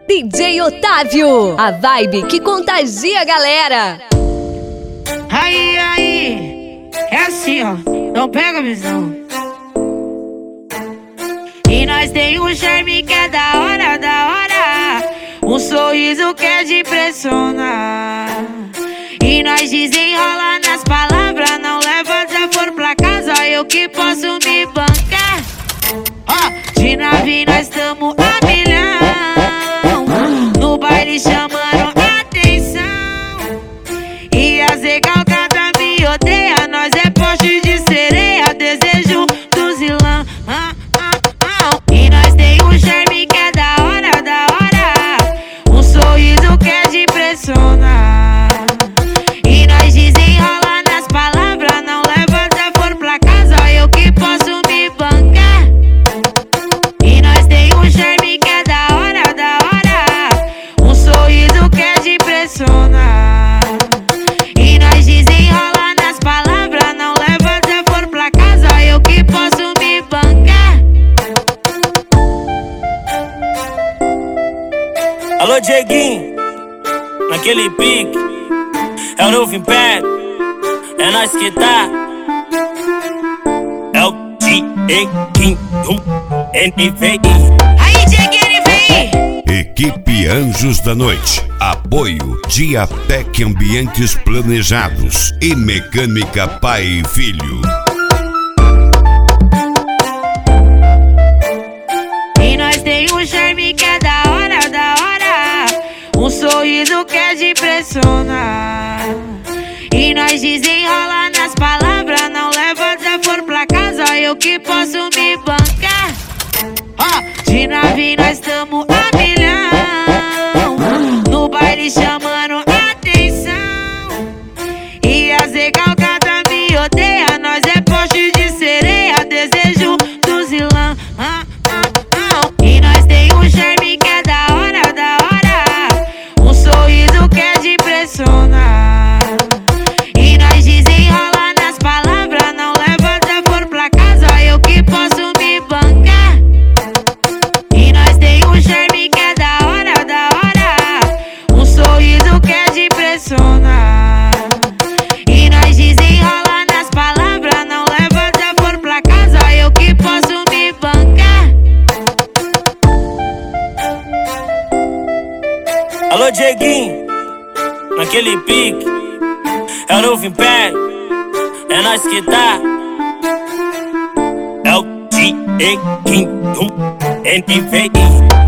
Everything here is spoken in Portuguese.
DJ Otávio, a vibe que contagia a galera. Aí, é assim, ó, não pega a visão. E nós tem um charme que é da hora, um sorriso que é de impressionar. E nós desenrola nas palavras, não leva desaforo pra casa, eu que posso me bancar. De nave nós tamo a milhão, no baile chamando atenção. E as recalcadas me odeia, nós é poste de sereia, desejo do zilão. E nós tem um charme que é da hora, um sorriso que é de impressionar. E nós desenrola nas palavras, não leva desaforo pra casa, eu que posso me bancar. E nós tem um charme que é da hora, um sorriso que é de impressionar. E nós desenrola nas palavras, não leva desaforo pra casa, eu que posso me bancar. Alô, Dieguinho, naquele pique, é o novo império, é nós que tá. É o Dieguinho, NVI. Aí, Dieguinho, vem! Equipe Anjos da Noite. Apoio Diatec Ambientes Planejados e Mecânica Pai e Filho. E nós tem um charme que é da hora, um sorriso que é de impressionar. E nós desenrola nas palavras, não leva desaforo pra casa, eu que posso me bancar. De nave nós tamo a milhão, no baile chamando atenção. E as recalcadas me odeia, nós é poste de sereia, desejo do zilão. E nós tem um charme que é da hora, um sorriso que é de impressionar. E nós desenrola nas palavras, não leva desaforo pra casa, eu que posso me bancar. E nós tem um charme que é da hora, um sorriso que é de impressionar. E nós desenrola nas palavras, não leva desaforo pra casa, eu que posso me bancar. Alô, Dieguinho, naquele pique, é o novo império, é nós que tá. É o Dieguinho, NVI.